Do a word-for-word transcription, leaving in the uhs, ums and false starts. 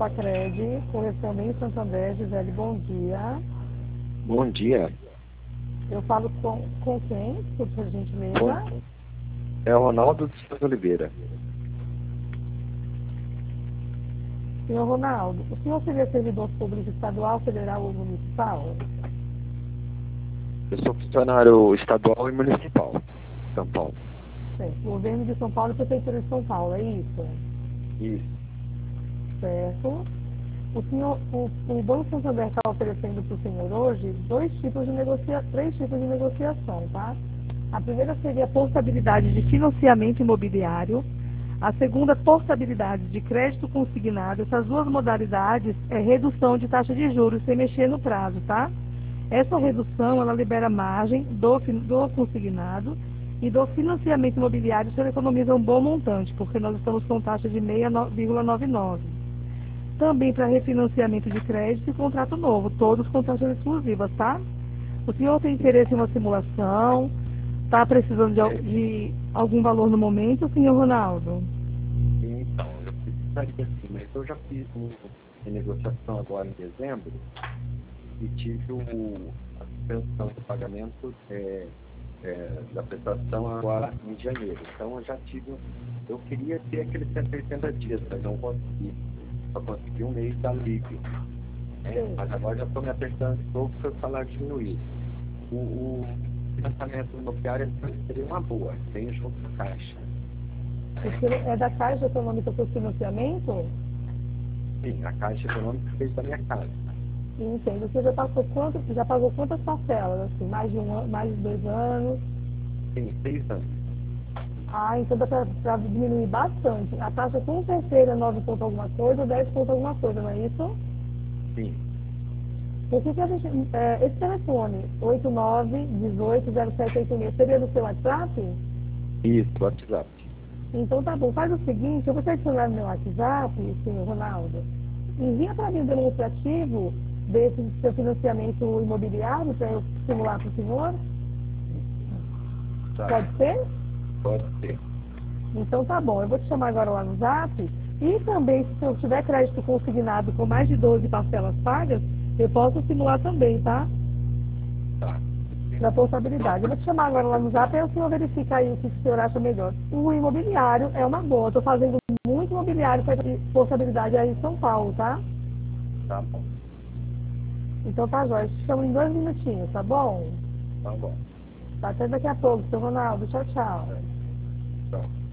Pacred, correspondente Santander, Gisele, bom dia. Bom dia. Eu falo com, com quem, por gentileza? É o Ronaldo de Souza Oliveira. Senhor Ronaldo, o senhor seria servidor público estadual, federal ou municipal? Eu sou funcionário estadual e municipal, São Paulo. Certo. Governo de São Paulo e Prefeitura de São Paulo, é isso? Isso. Certo. O, senhor, o, o Banco Santander está oferecendo para o senhor hoje dois tipos de negocia, três tipos de negociação, tá? A primeira seria a portabilidade de financiamento imobiliário. A segunda, portabilidade de crédito consignado. Essas duas modalidades é redução de taxa de juros sem mexer no prazo, tá? Essa redução, ela libera margem do, do consignado e do financiamento imobiliário, o senhor economiza um bom montante, porque nós estamos com taxa de seis vírgula noventa e nove. Também para refinanciamento de crédito e contrato novo, todos com taxas exclusivas, tá? O senhor tem interesse em uma simulação? Está precisando de, al- de algum valor no momento, senhor Ronaldo? Então, eu precisaria sim, mas eu já fiz uma negociação agora em dezembro e tive o, a suspensão do pagamento é, é, da prestação agora em janeiro. Então, eu já tive, eu queria ter aqueles cento e oitenta dias, mas não consegui. Só consegui um mês da alívio. Né? Mas agora já estou me apertando de novo porque o salário diminuiu. O, o financiamento imobiliário seria uma boa, tem junto da Caixa. O senhor é da Caixa Econômica para o Financiamento? Sim, a Caixa Econômica fez da minha casa. Entendo. Você já pagou, quanto, já pagou quantas parcelas? Assim, mais de um ano, mais de dois anos? Tem seis anos. Ah, então dá para diminuir bastante. A taxa com certeza é nove ponto alguma coisa, dez ponto alguma coisa, não é isso? Sim, Por que que a gente, é, esse telefone, oito nove um oito zero sete oito seis, seria do seu WhatsApp? isso, WhatsApp. Então tá bom, faz o seguinte, eu vou te adicionar no meu WhatsApp, senhor Ronaldo, envia para mim um demonstrativo desse seu financiamento imobiliário para eu simular para o senhor. Tá, Pode ser? pode ser. Então tá bom, eu vou te chamar agora lá no Zap e também se eu tiver crédito consignado com mais de doze parcelas pagas, eu posso simular também, tá? Tá. Da portabilidade. Eu vou te chamar agora lá no Zap e o senhor verifica aí o que o senhor acha melhor. O imobiliário é uma boa, estou fazendo muito imobiliário para portabilidade aí em São Paulo, tá? Tá bom, Então tá jóia, eu te chamo em dois minutinhos, tá bom? tá bom. Tá até daqui a pouco, seu Ronaldo. Tchau, tchau. Tchau.